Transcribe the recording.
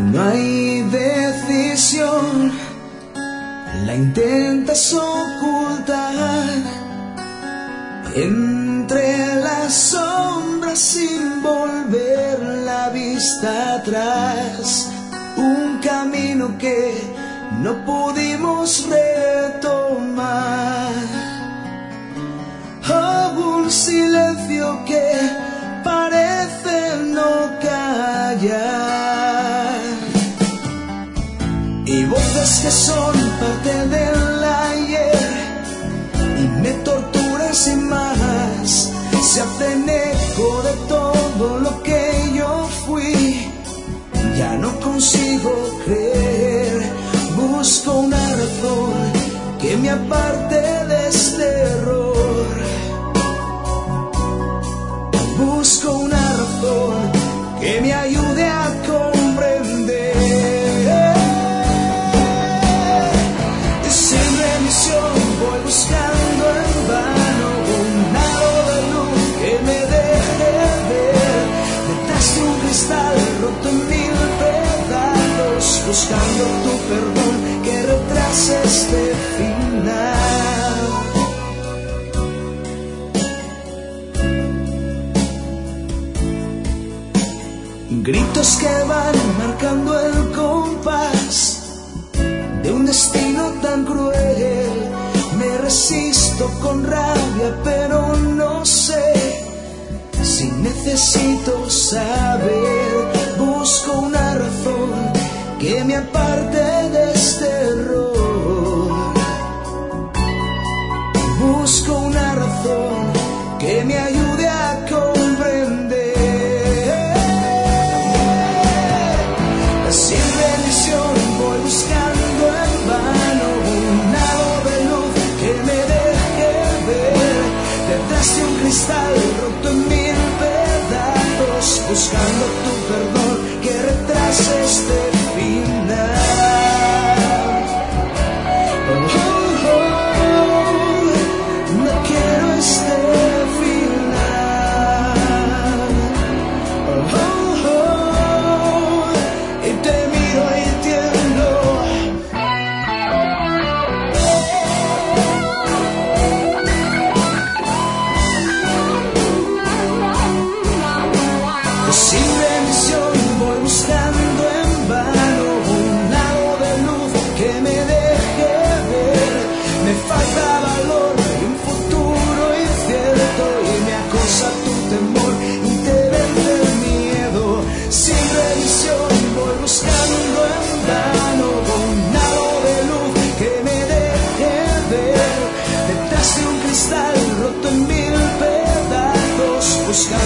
No hay decisión, la intentas ocultar entre las sombras sin volver la vista atrás. Un camino que no pudimos retomar. Oh, un silencio que parece no callar. Y voces que son parte del ayer y me torturan sin más. Se hacen eco de todo lo que yo fui. Ya no consigo creer. Busco una razón que me aparte de este error. Busco una razón que me ayude a comprender. Sin remisión voy buscando en vano un halo de luz que me deje ver. Detrás de un cristal roto en mil pedazos, buscando tu perdón que retrase este final. Gritos que van marcando el compás de un destino tan cruel. Me resisto con rabia, pero no sé si necesito saber. Busco una razón que me aparte de este error. Busco una razón que me ayude a comprender. Sin remisión voy buscando en vano un halo de luz que me deje ver. Detrás de un cristal roto en mil pedazos, buscando tu perdón que retrase este final. No quiero este final. Y te miro y entiendo. Sin remisión voy buscando en vano un halo de luz que me deje ver. Me falta valor y un futuro incierto y me acosa tu temor y te vence el miedo. Sin remisión voy buscando en vano un halo de luz que me deje ver. Detrás de un cristal roto en mil pedazos, buscando